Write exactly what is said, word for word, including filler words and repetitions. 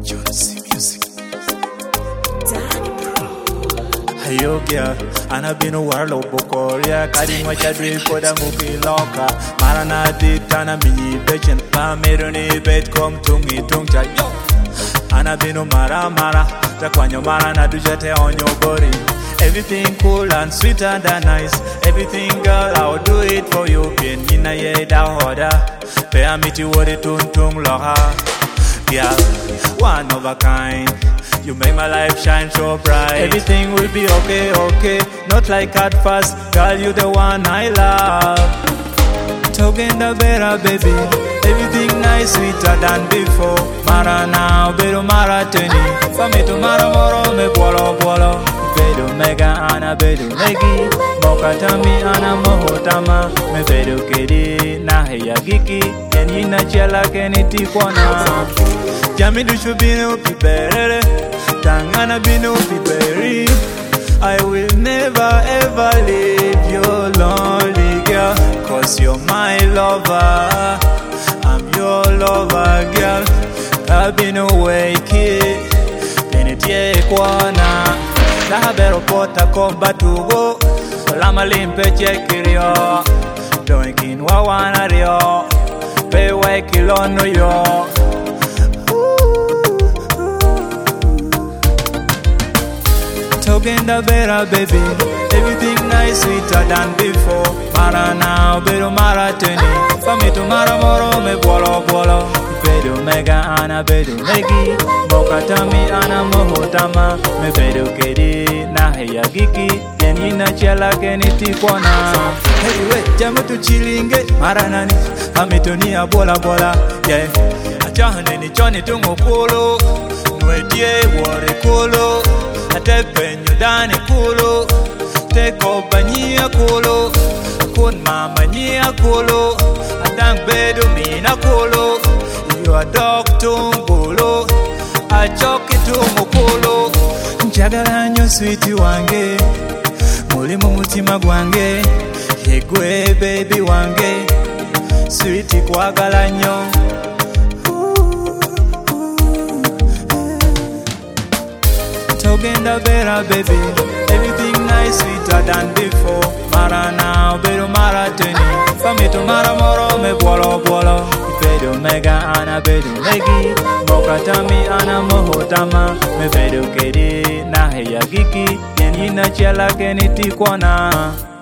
Johnson Music. Yo girl, and I've been a warlow bokoria, cutting what I drink for the movie locker. Marana did Tana mini bitchin, Pamironi bed come to me, Tungcha yo. And I've been a mara mara, Taquano marana do jete on your body. Everything cool and sweeter than nice. Everything girl, I'll do it for you. Bien mina ye da hoda. Pay me to what it tung tung loha. Yeah, one of a kind. You make my life shine so bright. Everything will be okay, okay. Not like at first, girl, you the one I love. Talking the better, baby. Everything nice, sweeter than before. Mara now, better mara teni. For me to mara moro, me bolo bolo. Bedu mega ana bedu megi. Mokatami ana mohotama. Me bedu kedi na heya giki. Yeni na chela keniti kwana. Jami du shubino pibere. Tangana bino piberi. I will never ever leave you lonely girl. Cause you're my lover. I'm your lover girl. I've been away kid. Benitie kwana. Laha bero pota komba tugo. Lama limpe chekirio. Doinkin wawana rio. Pewe kilono yo. Talking the better, baby. Everything nice, sweeter than before. Mara now, bedo mara teni. For me to mara moro, me bolo bolo. Bedo mega ana bedo megi. Mokatami ana mohotama. Me bedo kedi na heya giki. Yeni na chela keniti kwana. Hey we, jamu tu chilinge. Mara nani, amitoni ya bola bola. Yeah, achahane ni choni tungo polo. Nwedie wore kolo. Ate penyo dane kulo. Teko banyia kulo. Kun mama nyia kulo. Atang bedo mina kulo. You are dog tungulo. Achoki tungu kulo. Njagala nyo sweetie wange. Mulimu mutima gwange. Yegwe baby wange. Sweetie kwagala nyo. Talking the better, baby. Everything nice, sweeter than before. Mara now, bedo mara teni. For me to mara moro, me bolo bolo. Bedo mega ana bedo megi. Mokatami ana mohotama. Me bedo kedi na heya giki. Yeni na chela keniti kwana.